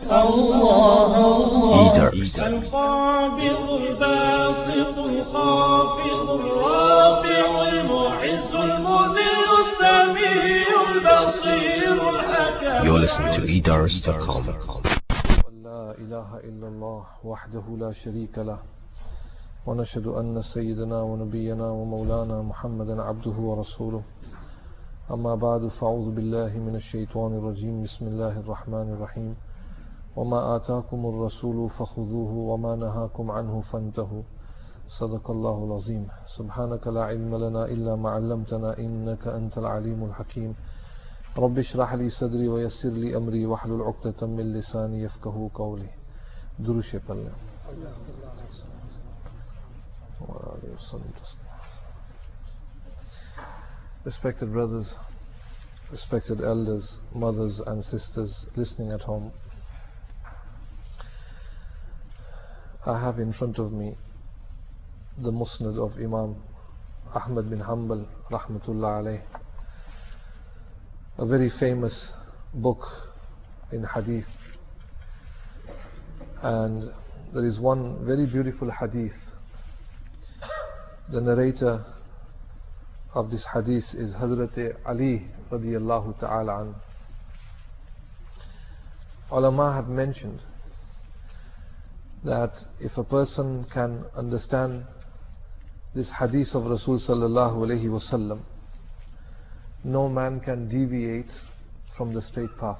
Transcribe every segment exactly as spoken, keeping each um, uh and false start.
الله الله Eater. القابض الباسط الخافض الرافع المعز المذل السميع البصير الحكم. You're listening to eaters dot com. لا إله إلا الله وحده لا شريك له ونشهد أن سيدنا ونبينا ومولانا محمدا عبده ورسوله. أما بعد فأعوذ بالله من الشيطان الرجيم. بسم الله الرحمن الرحيم. وما آتاكم الرسول فخذوه وما نهاكم عنه فانتهوا. صدق الله العظيم. سبحانك لا علم لنا إلا ما علمتنا إنك أنت العليم الحكيم. رب اشرح لي صدري ويسر لي أمري واحلل عقدة من لساني يفقهوا قولي. درود پر لیں. Respected brothers, respected elders, mothers and sisters listening at home, I have in front of me the Musnad of Imam Ahmad bin Hanbal rahmatullah alayh, a very famous book in hadith, and there is one very beautiful hadith. The narrator of this hadith is Hazrat Ali radiyallahu ta'ala an. Ulama have mentioned that if a person can understand this hadith of Rasul sallallahu alayhi wasallam, no man can deviate from the straight path.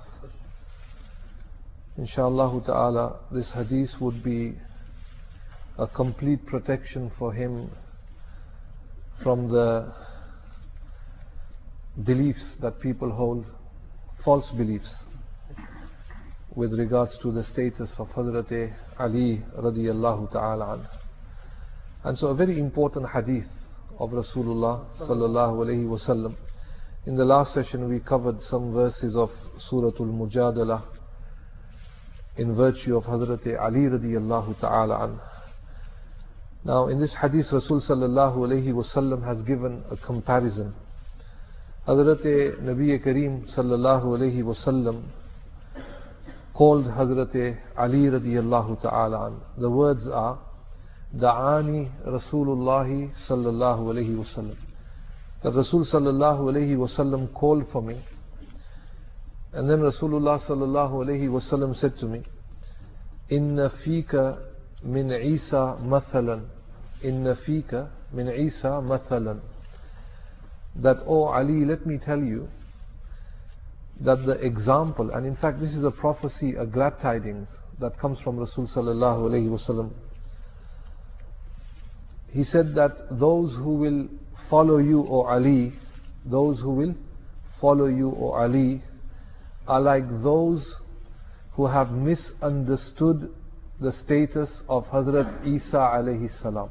Inshallah ta'ala, this hadith would be a complete protection for him from the beliefs that people hold, false beliefs with regards to the status of Hazrat Ali radiyallahu ta'ala an. And so a very important hadith of Rasulullah sallallahu alayhi wasallam. In the last session we covered some verses of Surah Al-Mujadalah in virtue of Hazrat Ali radiyallahu ta'ala an. Now in this hadith Rasul sallallahu alayhi wasallam has given a comparison. Hazrat Nabi Kareem sallallahu alayhi wasallam called Hazrat Ali radiyallahu ta'ala an. The words are Da'ani Rasulullah sallallahu alayhi wasallam. That Rasul sallallahu alayhi wasallam called for me, and then Rasulullah sallallahu alayhi wasallam said to me, Inna fika min Isa mathalan, Inna fika min Isa mathalan. That, oh Ali, let me tell you that the example, and in fact this is a prophecy, a glad tidings that comes from Rasul sallallahu alayhi wasallam. He said that those who will follow you, O Ali, those who will follow you, O Ali, are like those who have misunderstood the status of Hazrat Isa alayhi salam.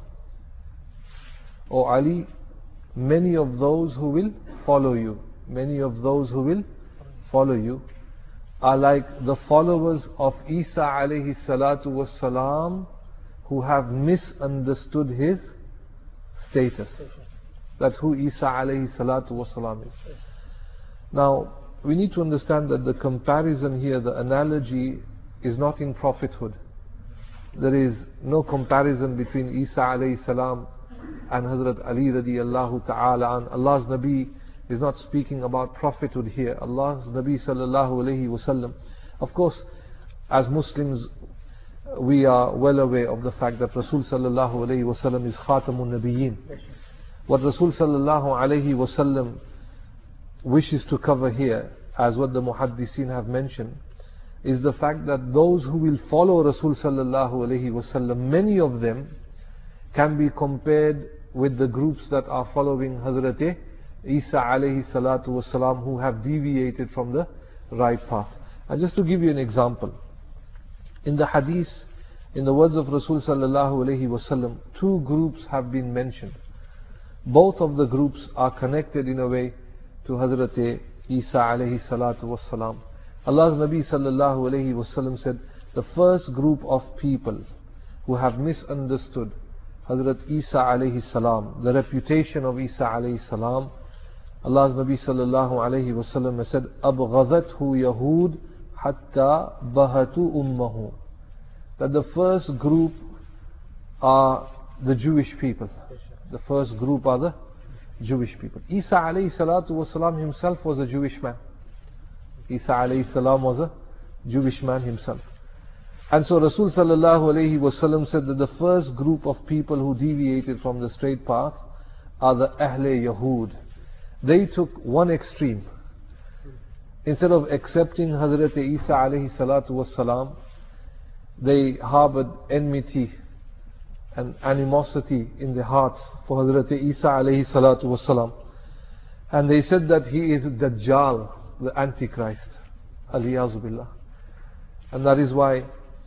O Ali, many of those who will follow you, many of those who will follow you are like the followers of Isa alayhi salatu was salam, who have misunderstood his status. That's who Isa alayhi salatu was salam is. Now we need to understand that the comparison here, the analogy, is not in prophethood. There is no comparison between Isa alayhi salam and Hazrat Ali radiyallahu ta'ala an. Allah's Nabi is not speaking about prophethood here. Allah's Nabi sallallahu alayhi wasallam. Of course, as Muslims, we are well aware of the fact that Rasul sallallahu alayhi wasallam is Khatamun Nabiyyin. What Rasul sallallahu alayhi wasallam wishes to cover here, as what the Muhaddiseen have mentioned, is the fact that those who will follow Rasul sallallahu alayhi wasallam, many of them can be compared with the groups that are following Hazrat Isa alayhi salatu wasalam, who have deviated from the right path. And just to give you an example, in the hadith, in the words of Rasul sallallahu alayhi wasallam, two groups have been mentioned. Both of the groups are connected in a way to Hazrat Isa alayhi salatu wasalam. Allah's Nabi sallallahu alayhi wasallam said, the first group of people who have misunderstood Hazrat Isa alayhi salam, the reputation of Isa alayhi salam, Allah's Nabi sallallahu alayhi wasallam has said, أَبْغَضَتْهُ يَهُودٌ حتى بهتوا أمه. That the first group are the Jewish people. The first group are the Jewish people. Isa alayhi salatu wasalam himself was a Jewish man. Isa alayhi salam was a Jewish man himself. And so Rasul sallallahu alayhi wasallam said that the first group of people who deviated from the straight path are the Ahle Yahud. They took one extreme. Instead of accepting Hazrat Isa alayhi salatu wasalam, they harbored enmity and animosity in their hearts for Hazrat Isa alayhi salatu wasalam. And they said that he is Dajjal, the Antichrist. Aliyazu billah. And that is why,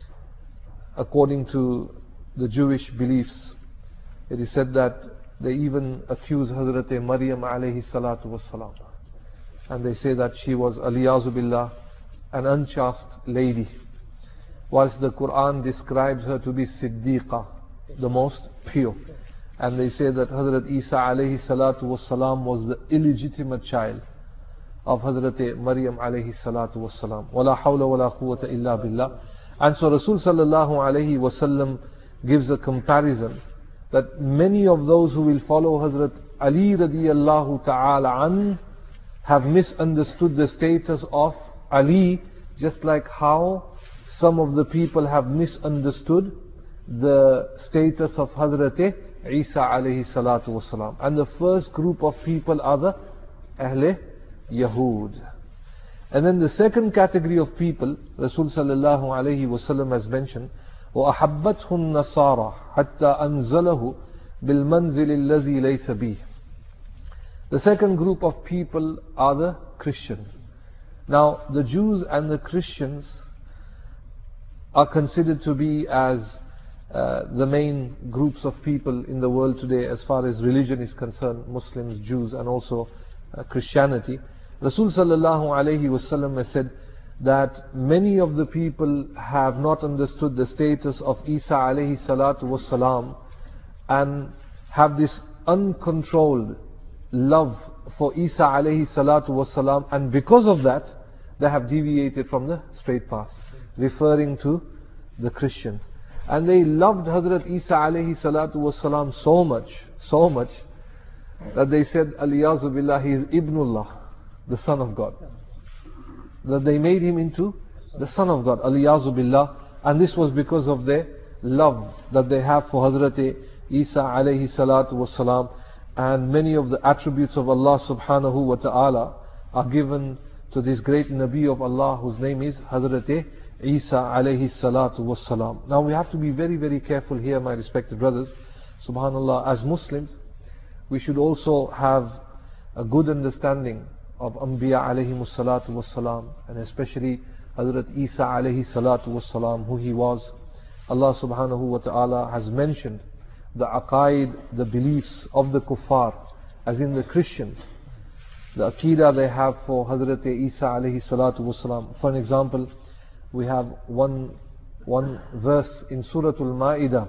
according to the Jewish beliefs, it is said that they even accuse Hazrat Maryam alayhi salatu wasalam. And they say that she was, aliyazu billah, an unchaste lady. Whilst the Quran describes her to be Siddiqa, the most pure. And they say that Hazrat Isa alayhi salatu wasalam was the illegitimate child of Hazrat Maryam alayhi salatu wasalam. Wala hawla wala quwwata illa billah. And so Rasul sallallahu alayhi wasallam gives a comparison that many of those who will follow Hazrat Ali radiyallahu ta'ala an have misunderstood the status of Ali, just like how some of the people have misunderstood the status of Hazrat Isa alayhi salatu wasalam. And the first group of people are the Ahle Yahud. And then the second category of people, Rasul sallallahu alayhi wasallam has mentioned, وَأَحَبَّتْهُ النَّصَارَى حَتَّى أَنزَلَهُ بِالْمَنْزِلِ الَّذِي لَيْسَ بِهِ. The second group of people are the Christians. Now, the Jews and the Christians are considered to be as uh, the main groups of people in the world today as far as religion is concerned, Muslims, Jews, and also uh, Christianity. Rasul sallallahu alayhi wasallam has said that many of the people have not understood the status of Isa alayhi salatu wasalam and have this uncontrolled love for Isa alayhi salatu wasalam, and because of that they have deviated from the straight path, referring to the Christians. And they loved Hazrat Isa alayhi salatu wasalam so much, so much that they said, aliyazu billah, he is Ibnullah, the son of God. That they made him into the son of God, aliyazu billah. And this was because of their love that they have for Hazrat Isa alayhi salatu wasalam. And many of the attributes of Allah subhanahu wa ta'ala are given to this great Nabi of Allah whose name is Hazrat Isa alayhi salatu wassalam. Now we have to be very very careful here, my respected brothers. Subhanallah, as Muslims we should also have a good understanding of Anbiya alayhi salatu wassalam, and especially Hazrat Isa alayhi salatu wassalam, who he was. Allah subhanahu wa ta'ala has mentioned the aqaid, the beliefs of the kuffar, as in the Christians, the aqidah they have for Hazrat Isa alayhi salatu wassalam. For an example, we have one one verse in Surah Al-Ma'idah,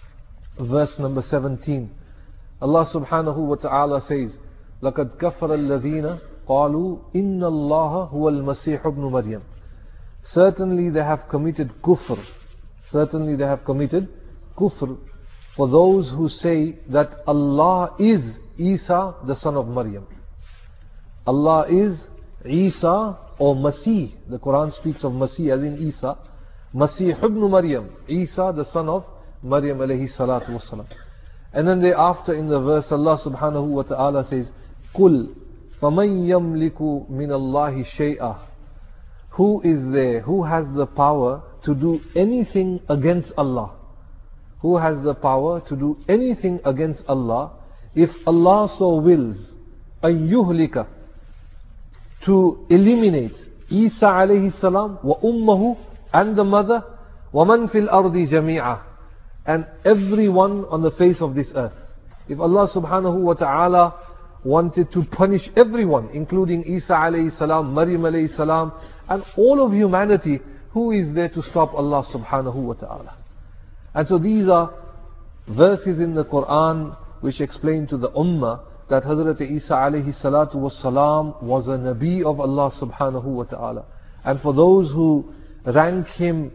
verse number seventeen. Allah subhanahu wa ta'ala says, لَقَدْ كَفَرَ الَّذِينَ قَالُوا إِنَّ اللَّهَ هُوَ الْمَسِيحُ ابْنُ مَرْيَمَ. Certainly they have committed kufr. Certainly they have committed kufr for those who say that Allah is Isa, the son of Maryam. Allah is Isa or Masih. The Quran speaks of Masih as in Isa. Masih ibn Maryam, Isa the son of Maryam alayhi salatu wasalam. And then thereafter in the verse Allah subhanahu wa ta'ala says, قُلْ فَمَنْ يَمْلِكُ مِنَ اللَّهِ شَيْئًا. Who is there, who has the power to do anything against Allah? Who has the power to do anything against Allah if Allah so wills? أَن يُهْلِكَ, to eliminate Isa alayhi salam wa ummahu, and the mother, وَمَنْ فِي الْأَرْضِ جَمِيعًا, and everyone on the face of this earth. If Allah subhanahu wa ta'ala wanted to punish everyone, including Isa alayhi salam, Maryam alayhi salam, and all of humanity, who is there to stop Allah subhanahu wa ta'ala? And so these are verses in the Quran which explain to the ummah that Hazrat Isa alayhi salatu was salam was a Nabi of Allah subhanahu wa ta'ala. And for those who rank him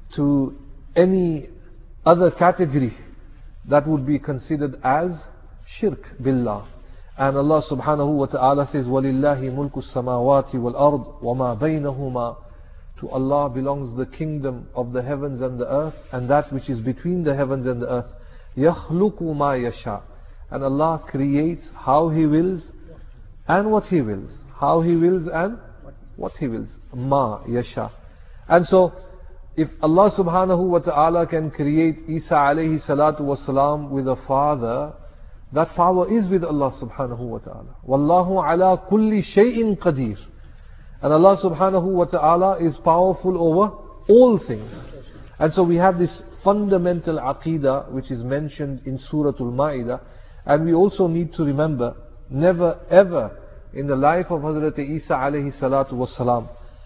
to any other category, that would be considered as shirk billah. And Allah subhanahu wa ta'ala says, وَلِلَّهِ مُلْكُ السَّمَاوَاتِ وَالْأَرْضِ وَمَا بَيْنَهُمَا. To Allah belongs the kingdom of the heavens and the earth, and that which is between the heavens and the earth. يَخْلُقُ مَا يَشَاءُ. And Allah creates how He wills and what He wills. How He wills and what He wills. Ma yasha. And so, if Allah subhanahu wa ta'ala can create Isa alayhi salatu wasalam with a father, that power is with Allah subhanahu wa ta'ala. Wallahu ala kulli shay'in qadir. And Allah subhanahu wa ta'ala is powerful over all things. And so we have this fundamental aqidah which is mentioned in Surah Al-Ma'idah. And we also need to remember, never ever in the life of Hazrat Isa alayhi salatu wasalam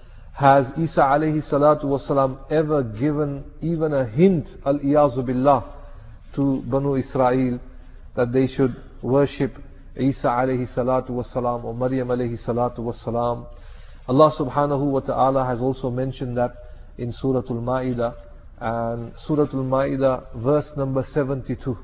has Isa alayhi salatu wasalam ever given even a hint, al-iyazu billah, to Banu Israel that they should worship Isa alayhi salatu wasalam or Maryam alayhi salatu wasalam. Allah subhanahu wa ta'ala has also mentioned that in Surah Al-Ma'idah, and Surah Al-Ma'idah verse number seventy-two.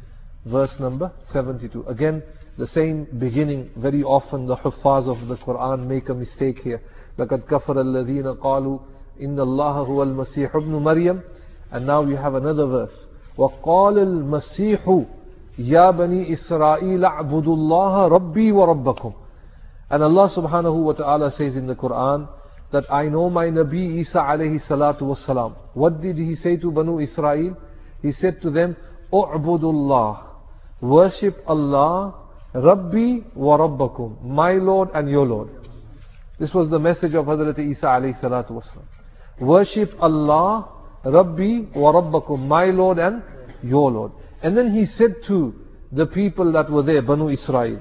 Verse number seventy-two. Again, the same beginning. Very often the huffaz of the Quran make a mistake here. لَقَدْ كَفَرَ الَّذِينَ قَالُوا إِنَّ اللَّهَ هُوَ الْمَسِيحُ ابْنُ مَرْيَمَ. And now you have another verse. وَقَالَ الْمَسِيحُ يَا بَنِي إِسْرَائِيلَ اعْبُدُوا اللَّهَ رَبِّي وَرَبَّكُمْ. And Allah subhanahu wa ta'ala says in the Quran that I know my Nabi Isa alayhi salatu wasalam. What did he say to Banu Israel? He said to them, اعْبُدُوا اللَّهَ. Worship Allah, Rabbi wa Rabbakum, my Lord and your Lord. This was the message of Hazrat Isa alayhi salatu wasalam. Worship Allah, Rabbi wa Rabbakum, my Lord and your Lord. And then he said to the people that were there, Banu Israel,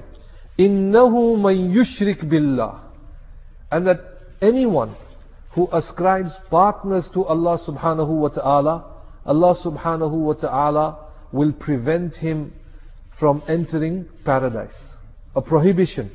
إِنَّهُ مَنْ يُشْرِكْ بِاللَّهِ. And that anyone who ascribes partners to Allah subhanahu wa ta'ala, Allah subhanahu wa ta'ala will prevent him from entering paradise. A prohibition.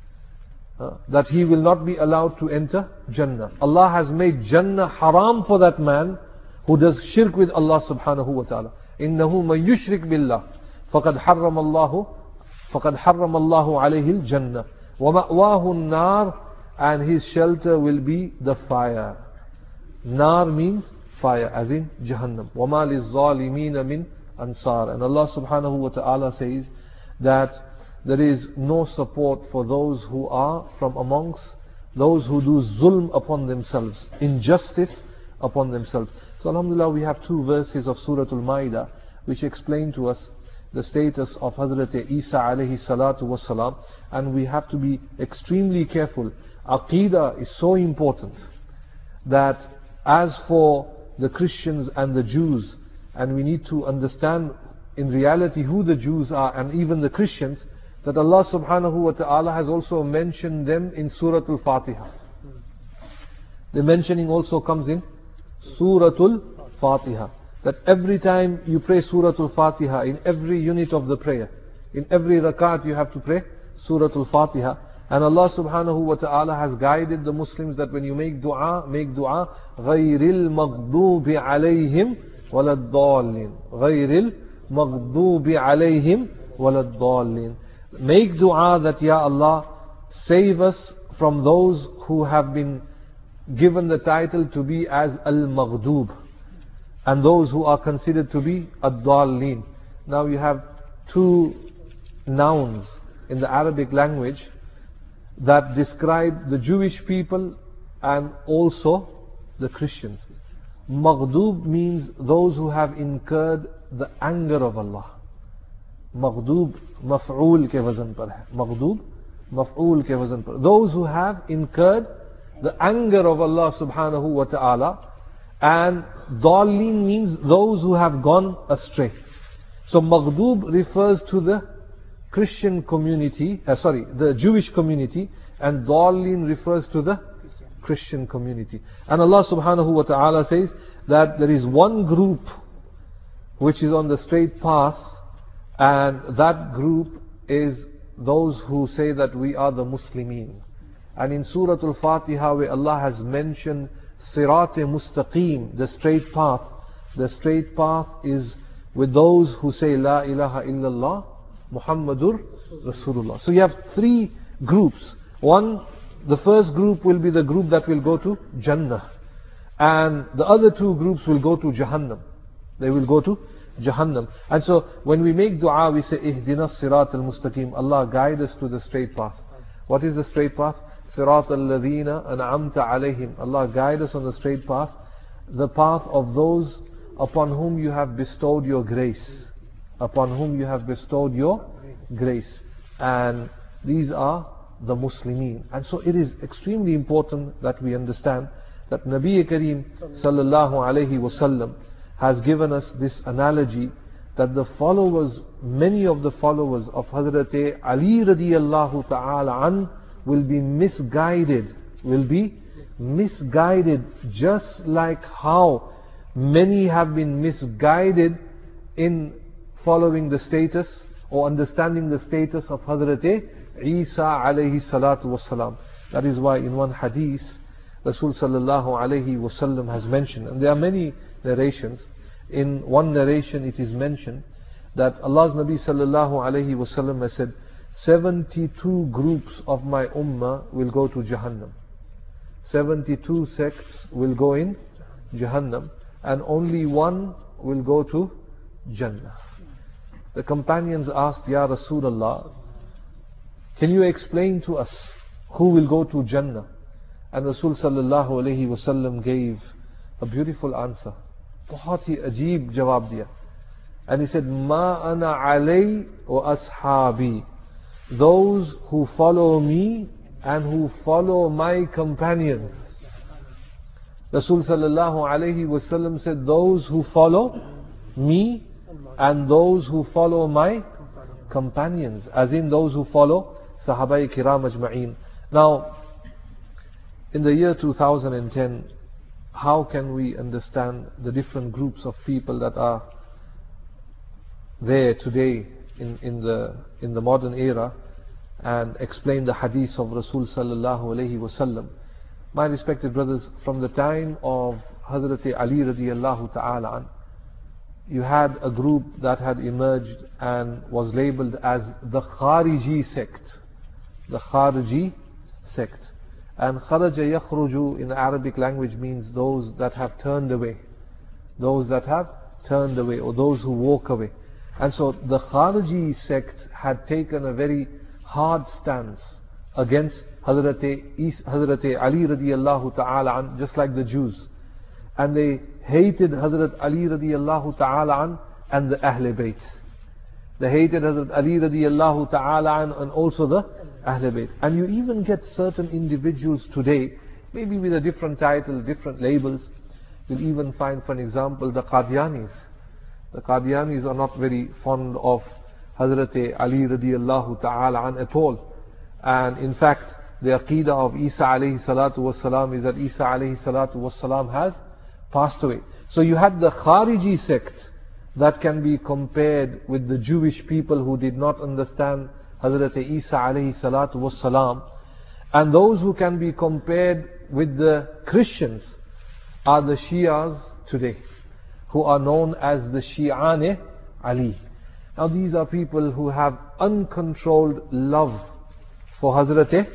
Uh, that he will not be allowed to enter Jannah. Allah has made Jannah haram for that man who does shirk with Allah subhanahu wa ta'ala. إِنَّهُ مَنْ يُشْرِكْ بِاللَّهِ فَقَدْ حَرَّمَ اللَّهُ فَقَدْ حَرَّمَ اللَّهُ عَلَيْهِ الْجَنَّةِ وَمَأْوَاهُ النَّارِ. And his shelter will be the fire. Nar means fire, as in Jahannam. وَمَا لِلظَّالِمِينَ مِنْ أَنصَارٍ. And Allah subhanahu wa ta'ala says that there is no support for those who are from amongst those who do zulm upon themselves, injustice upon themselves. So alhamdulillah, we have two verses of Surah Al-Ma'idah which explain to us the status of Hazrat Isa alayhi salatu wasalam, and we have to be extremely careful. Aqeedah is so important that as for the Christians and the Jews, and we need to understand in reality who the Jews are and even the Christians, that Allah subhanahu wa ta'ala has also mentioned them in Surah Al-Fatiha. The mentioning also comes in Surah Al-Fatiha. That every time you pray Surah Al-Fatiha, in every unit of the prayer, in every rakat you have to pray Surah Al-Fatiha. And Allah subhanahu wa ta'ala has guided the Muslims that when you make dua, make dua غَيْرِ الْمَغْضُوبِ عَلَيْهِمْ وَلَا الضَّالِّينَ غَيْرِ الْمَغْضُوبِ عَلَيْهِمْ وَلَا الضَّالِّينَ. Make dua that, Ya Allah, save us from those who have been given the title to be as Al-Maghdub, and those who are considered to be Ad-Dallin. Now you have two nouns in the Arabic language that describe the Jewish people and also the Christians. Maghdub means those who have incurred the anger of Allah. Maghdub maf'ool ke wazn par hai. Maghdub maf'ool ke wazn par. Those who have incurred the anger of Allah subhanahu wa ta'ala. And Dallin means those who have gone astray. So Maghdub refers to the Christian community, uh, sorry, the Jewish community, and Dallin refers to the Christian community. And Allah subhanahu wa ta'ala says that there is one group which is on the straight path, and that group is those who say that we are the Muslimin. And in Surah Al-Fatiha, where Allah has mentioned Sirat-e Mustaqim, the straight path, the straight path is with those who say La ilaha illallah Muhammadur Rasulullah. So you have three groups. One, the first group will be the group that will go to Jannah, and the other two groups will go to Jahannam. They will go to Jahannam. And so when we make dua, we say Ihdina Sirat al-Mustaqim, Allah guide us to the straight path. What is the straight path? Sirat al-Ladhina an'amta alayhim, Allah guide us on the straight path, the path of those upon whom you have bestowed your grace, upon whom you have bestowed your grace. And these are the Muslimin. And so it is extremely important that we understand that Nabi Kareem sallallahu alayhi wasallam has given us this analogy that the followers, many of the followers of Hazrat Ali radiyallahu ta'ala an will be misguided, will be misguided just like how many have been misguided in following the status or understanding the status of Hazrat Isa alayhi salatu wassalam. That is why in one hadith Rasul sallallahu alayhi wasallam has mentioned, and there are many narrations. In one narration it is mentioned that Allah's Nabi sallallahu alayhi wasallam has said, seventy-two groups of my ummah will go to Jahannam. seventy-two sects will go in Jahannam, and only one will go to Jannah. The companions asked, Ya Rasulullah, can you explain to us who will go to Jannah? And Rasul sallallahu alayhi wasallam gave a beautiful answer. बहुत ही अजीब जवाब दिया. And he said, Ma ana alay wa ashabi, those who follow me and who follow my companions. Rasul sallallahu alayhi wasallam said, those who follow me and those who follow my companions, as in those who follow Sahabai Kiram Ajma'een. Now, in the year two thousand ten, how can we understand the different groups of people that are there today in, in the in the modern era and explain the hadith of Rasul sallallahu alayhi wasallam? My respected brothers, from the time of Hazrat Ali radiyallahu ta'ala an, you had a group that had emerged and was labeled as the Khariji sect. The Khariji sect. And kharaja yakhruju in Arabic language means those that have turned away. Those that have turned away, or those who walk away. And so the Khariji sect had taken a very hard stance against Hazrat Hazrat Ali radiyallahu ta'ala an, just like the Jews. And they hated Hazrat Ali radiyallahu ta'ala an and the Ahl Bayt. They hated Hazrat Ali radiyallahu ta'ala an and also the Ahl Bayt. And you even get certain individuals today, maybe with a different title, different labels. You'll even find, for example, the Qadianis. The Qadianis are not very fond of Hazrat Ali radiyallahu ta'ala an at all. And in fact, the Aqidah of Isa alayhi salatu wassalam is that Isa alayhi salatu wassalam has passed away. So you had the Khariji sect that can be compared with the Jewish people who did not understand Hazrat Isa alayhi salatu wassalam. And those who can be compared with the Christians are the Shias today, who are known as the Shi'ane Ali. Now these are people who have uncontrolled love for Hazrat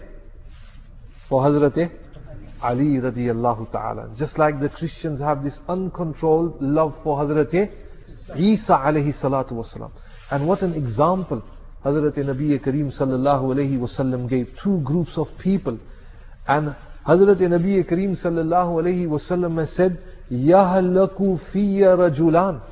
for Hazrat Ali radiyallahu ta'ala. Just like the Christians have this uncontrolled love for Hazrat Isa alayhi salatu wasalam. And what an example Hazrat Nabi Kareem sallallahu alayhi wasallam gave. Two groups of people. And Hazrat Nabi Kareem sallallahu alayhi wasallam has said, Yahlaku fiyya rajulan.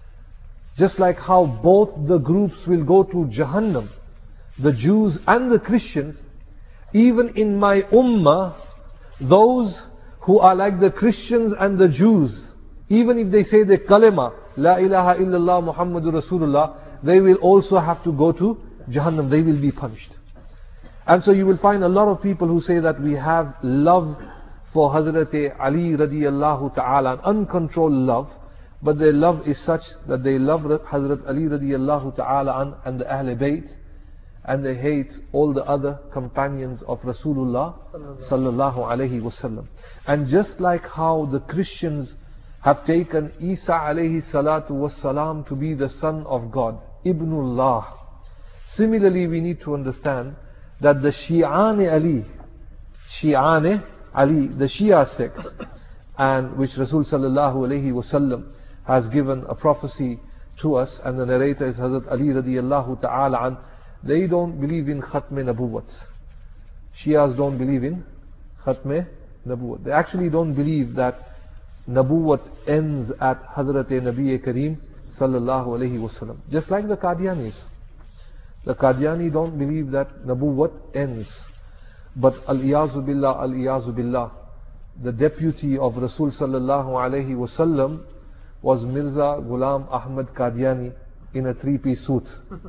Just like how both the groups will go to Jahannam, the Jews and the Christians, even in my ummah, those who are like the Christians and the Jews, even if they say the kalima, La ilaha illallah Muhammadur Rasulullah, they will also have to go to Jahannam. They will be punished. And so you will find a lot of people who say that we have love for Hazrat Ali radiyallahu ta'ala, uncontrolled love, but their love is such that they love Hazrat Ali radiyallahu ta'ala and the Ahl Bayt, and they hate all the other companions of Rasulullah sallallahu alaihi wasallam. And just like how the Christians have taken Isa alayhi salatu wassalam to be the son of God, Ibnullah, similarly we need to understand that the Shi'an Ali, Shi'an Ali, the Shia sect, and which Rasul sallallahu alayhi wasallam has given a prophecy to us, and the narrator is Hazrat Ali radiyallahu ta'ala an, they don't believe in Khatm Nabuwat. Shias don't believe in Khatm Nabuwat. They actually don't believe that Nabuwat ends at Hazrat Nabi Kareem sallallahu alayhi wasallam. Just like the Qadianis. The Qadiani don't believe that Nabuwat ends. But al-iyazu billah, al-iyazu billah, the deputy of Rasul sallallahu alayhi wasallam was Mirza Ghulam Ahmad Qadiani in a three-piece suit.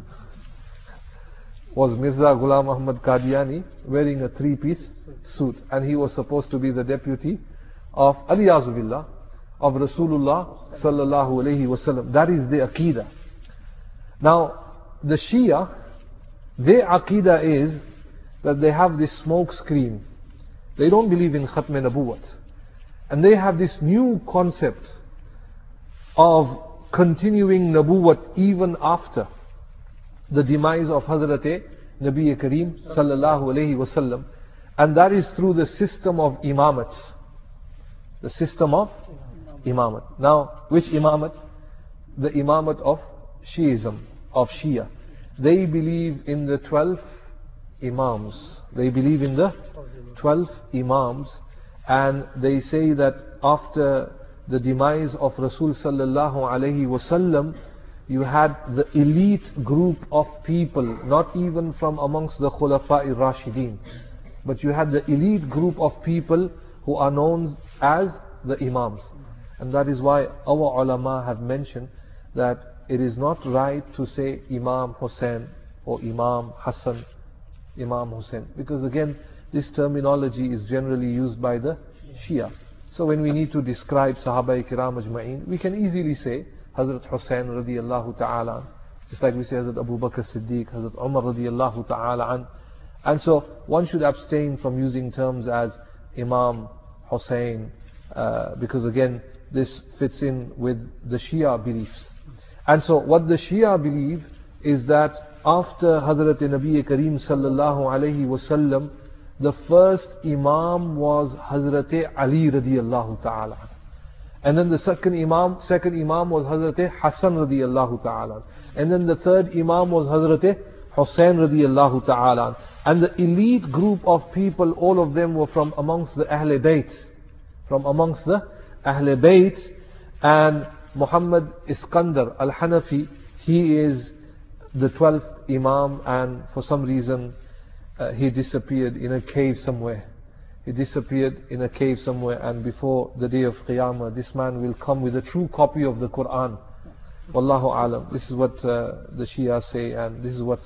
Was Mirza Ghulam Ahmad Qadiani wearing a three-piece suit, and he was supposed to be the deputy of al-iyazu billah of Rasulullah sallallahu alayhi wasallam. That is the Aqidah. Now the Shia, their Aqidah is that they have this smoke screen. They don't believe in Khatm Nabuwat, and they have this new concept of continuing Nabuwat even after the demise of Hazrat Nabi Kareem sallallahu alayhi wasallam, and that is through the system of Imamat. The system of Imamat. Now, which Imamat? The Imamat of Shiism, of Shia. They believe in the twelve Imams. They believe in the twelve Imams, and they say that after the demise of Rasul sallallahu alayhi wasallam, you had the elite group of people, not even from amongst the Khulafa'i Rashideen, but you had the elite group of people who are known as the Imams. And that is why our ulama have mentioned that it is not right to say Imam Hussain or Imam Hassan, Imam Hussain, because again this terminology is generally used by the Shia. So when we need to describe Sahaba Kiram Ajma'een, we can easily say Hazrat Hussain radiyallahu ta'ala, just like we say Hazrat Abu Bakr Siddiq, Hazrat Umar radiyallahu ta'ala an. And so one should abstain from using terms as Imam Hussain, uh, because again this fits in with the Shia beliefs. And so what the Shia believe is that after Hazrat Nabi Kareem sallallahu alayhi wasallam, the first Imam was Hazrat Ali radiyallahu ta'ala. And then the second Imam, second Imam was Hazrat Hassan radiyallahu ta'ala. And then the third Imam was Hazrat Hussain radiyallahu ta'ala. And the elite group of people, all of them were from amongst the Ahl Bayt. From amongst the Ahl Bayt. And Muhammad Iskandar al-Hanafi, he is the twelfth Imam, and for some reason uh, he disappeared in a cave somewhere. He disappeared in a cave somewhere, and before the day of Qiyamah, this man will come with a true copy of the Quran. Wallahu alam. This is what uh, the Shia say, and this is what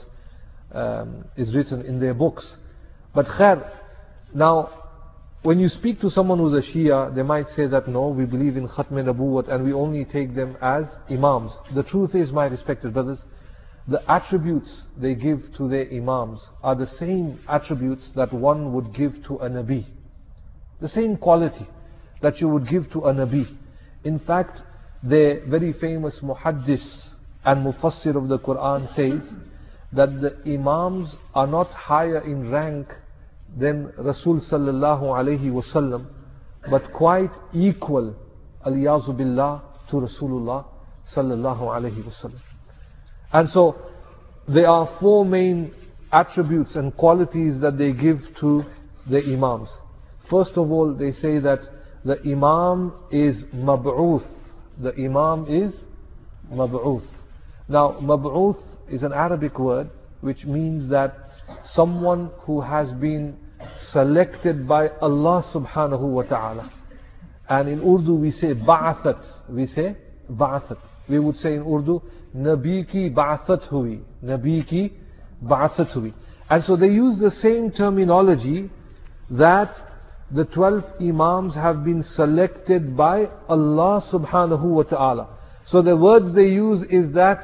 um, is written in their books. But khair, now when you speak to someone who's a Shia, they might say that no, we believe in Khatm Nabuwat and we only take them as Imams. The truth is, my respected brothers, the attributes they give to their Imams are the same attributes that one would give to a Nabi. The same quality that you would give to a Nabi. In fact, the very famous Muhaddis and Mufassir of the Quran says that the Imams are not higher in rank than Rasul sallallahu alayhi wasallam, but quite equal, al-iyazu billah, to Rasulullah sallallahu alayhi wasallam. And so there are four main attributes and qualities that they give to the Imams. First of all, they say that the Imam is mab'uth. The Imam is mab'uth. Now, mab'uth is an Arabic word which means that someone who has been selected by Allah subhanahu wa ta'ala. And in Urdu we say ba'athat. We say ba'athat. We would say in Urdu, Nabi ki ba'athat hui. Nabi ki ba'athat hui. And so they use the same terminology that the twelve Imams have been selected by Allah subhanahu wa ta'ala. So the words they use is that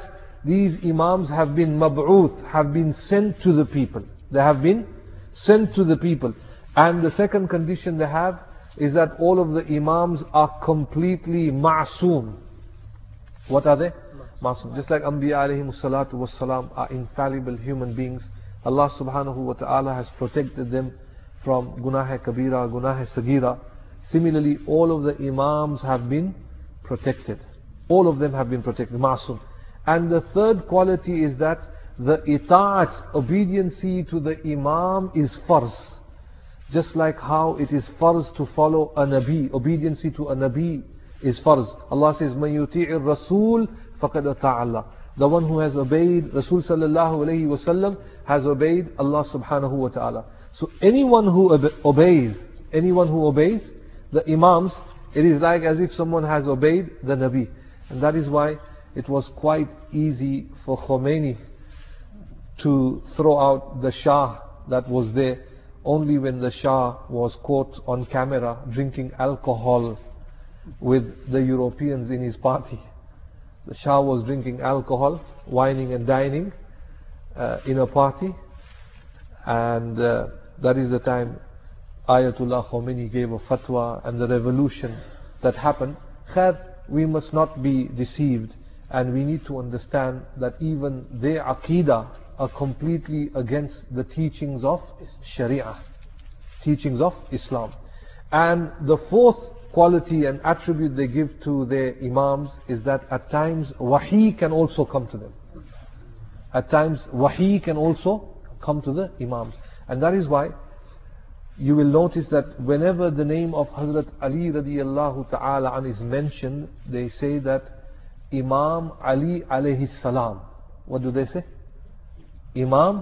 these Imams have been mab'uth, have been sent to the people. They have been sent to the people. And the second condition they have is that all of the Imams are completely ma'soom. What are they? Ma'soom. Just like Anbiya alayhimus salatu was salam are infallible human beings, Allah subhanahu wa ta'ala has protected them from gunah kabira, gunah sagira. Similarly, all of the Imams have been protected. All of them have been protected, ma'soom. And the third quality is that the ita'at, obediency to the Imam is farz. Just like how it is farz to follow a Nabi, obediency to a Nabi is farz. Allah says, مَن يُطِيعِ الرَّسُولِ فَقَدْ أَطَاعَ اللَّهِ. The one who has obeyed Rasul sallallahu alayhi wa sallam has obeyed Allah subhanahu wa ta'ala. So anyone who obe obeys, anyone who obeys the Imams, it is like as if someone has obeyed the Nabi. And that is why it was quite easy for Khomeini to throw out the Shah that was there only when the Shah was caught on camera drinking alcohol with the Europeans in his party. The Shah was drinking alcohol, wining and dining uh, in a party, and uh, that is the time Ayatollah Khomeini gave a fatwa, and the revolution that happened. Khair, we must not be deceived, and we need to understand that even their Aqidah are completely against the teachings of Sharia, teachings of Islam. And the fourth quality and attribute they give to their Imams is that at times wahi can also come to them. At times wahi can also come to the Imams. And that is why you will notice that whenever the name of Hazrat Ali radiallahu ta'ala an is mentioned, they say that Imam Ali alayhi salam. What do they say? Imam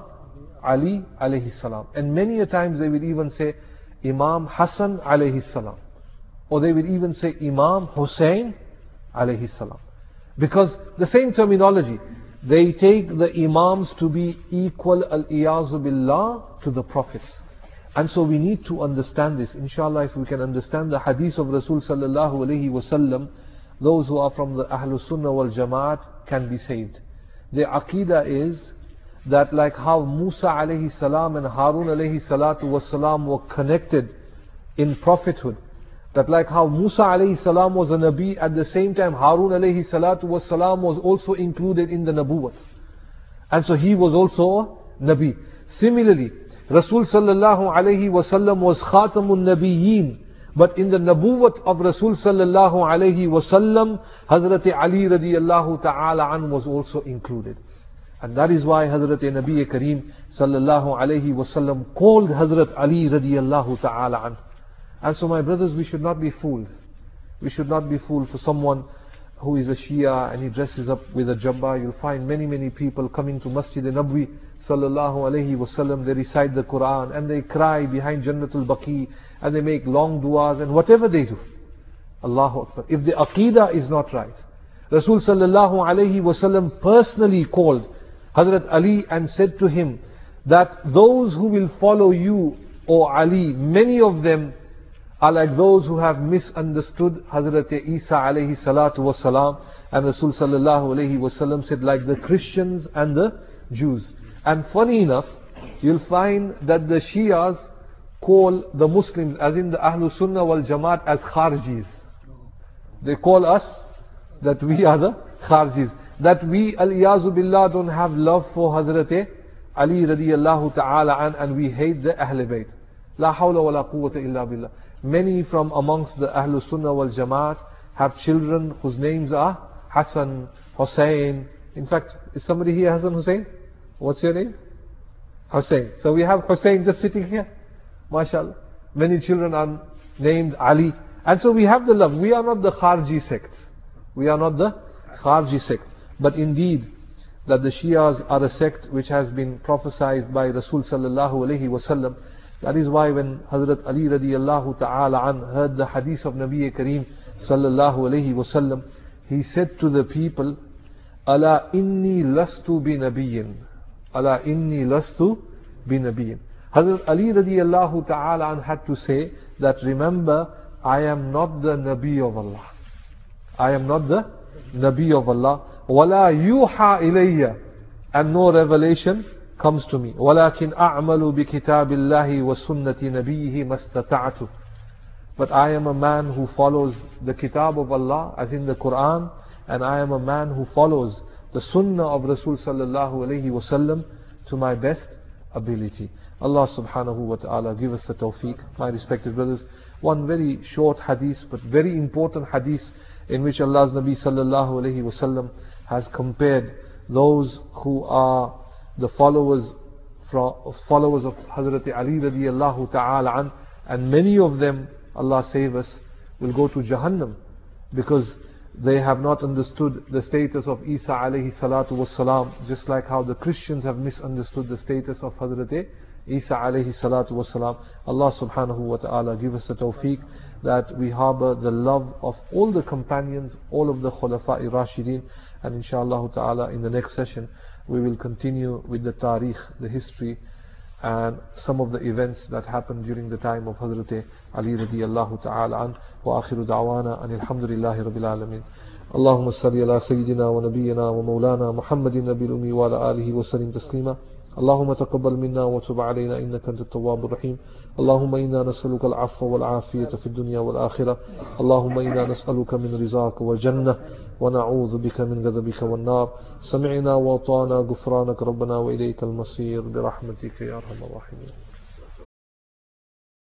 Ali alayhi salam. And many a times they will even say Imam Hassan alayhi salam. Or they will even say Imam Hussein alayhi salam. Because the same terminology, they take the Imams to be equal al-iyazu billah to the Prophets. And so we need to understand this. Inshallah, if we can understand the hadith of Rasul sallallahu alayhi wa sallam, those who are from the Ahlus Sunnah wal Jamaat can be saved. Their Aqidah is that like how Musa alayhi salam and Harun alayhi salatu was salam were connected in prophethood, that like how Musa alayhi salam was a Nabi, at the same time Harun alayhi salatu was salam was also included in the Nabuwat. And so he was also a Nabi. Similarly, Rasul sallallahu alayhi wa sallam was Khatamun Nabiyyin, but in the Nabuwat of Rasul sallallahu alayhi wa sallam, Hazrat Ali radiyallahu ta'ala an was also included. And that is why Hazrat Nabi Kareem sallallahu alayhi wa sallam called Hazrat Ali radiyallahu ta'ala an. And so my brothers, we should not be fooled. We should not be fooled for someone who is a Shia and he dresses up with a jabba. You'll find many, many people coming to Masjid Nabwi sallallahu alayhi wa sallam. They recite the Quran and they cry behind Jannatul Baqi and they make long du'as and whatever they do. Allahu Akbar. If the Aqidah is not right, Rasul sallallahu alayhi wa sallam personally called Hazrat Ali and said to him that those who will follow you, O Ali, many of them are like those who have misunderstood Hazrat Isa alayhi salatu was salam. And Rasul sallallahu alayhi wa sallam said like the Christians and the Jews. And funny enough, you'll find that the Shias call the Muslims, as in the Ahlul Sunnah wal Jamaat, as Kharjis. They call us that we are the Kharjis. That we, al-iyazu billah, don't have love for Hazrat Ali radiyallahu ta'ala an, and we hate the Ahl Bayt. La hawla wa la quwwata illa billah. Many from amongst the Ahlul Sunnah wal Jamaat have children whose names are Hassan, Hussein. In fact, is somebody here Hassan Hussein? What's your name? Hussein. So we have Hussein just sitting here. MashaAllah. Many children are named Ali. And so we have the love. We are not the Kharji sect. We are not the Kharji sect. But indeed, that the Shias are a sect which has been prophesied by Rasul sallallahu alayhi wa sallam. That is why when Hazrat Ali radiyallahu ta'ala an heard the hadith of Nabi Kareem sallallahu alayhi wa sallam, he said to the people, Ala inni lastu bi nabiyyin. Ala inni lastu bi nabiyyin. Hazrat Ali radiyallahu ta'ala an had to say that, remember, I am not the Nabi of Allah. I am not the Nabi of Allah. وَلَا يُوحَى إِلَيَّ, and no revelation comes to me. وَلَكِنْ أَعْمَلُ بِكِتَابِ اللَّهِ وَسُنَّةِ نَبِيِّهِ مَسْتَطَعْتُ. But I am a man who follows the kitab of Allah, as in the Quran, and I am a man who follows the sunnah of Rasul sallallahu alayhi wa sallam to my best ability. Allah subhanahu wa ta'ala give us the tawfiq. My respected brothers, one very short hadith, but very important hadith, in which Allah's Nabi sallallahu alayhi wa sallam has compared those who are the followers from followers of Hazrat Ali radiallahu ta'ala an, and many of them, Allah save us, will go to Jahannam because they have not understood the status of Isa alayhi salatu wassalam, just like how the Christians have misunderstood the status of Hazrat Isa alayhi salatu wassalam. Allah subhanahu wa ta'ala give us the tawfiq that we harbor the love of all the companions, all of the Khulafa'i Rashidin, and inshallah ta'ala in the next session we will continue with the tarikh, the history, and some of the events that happened during the time of Hazrat Ali radiyallahu ta'ala an. Wa akhiru da'wana anil hamdulillahi rabbil alamin. Allahumma salli ala sayyidina wa nabiyyina wa maulana Muhammadin nabil ummi wa ala alihi wa sallim taslima. اللهم تقبل منا وتب علينا إنك أنت التواب الرحيم. اللهم إنا نسألك العفو والعافية في الدنيا والآخرة. اللهم إنا نسألك من رضاك والجنة ونعوذ بك من غضبك والنار. سمعنا وأطعنا غفرانك ربنا وإليك المصير برحمتك يا أرحم الراحمين.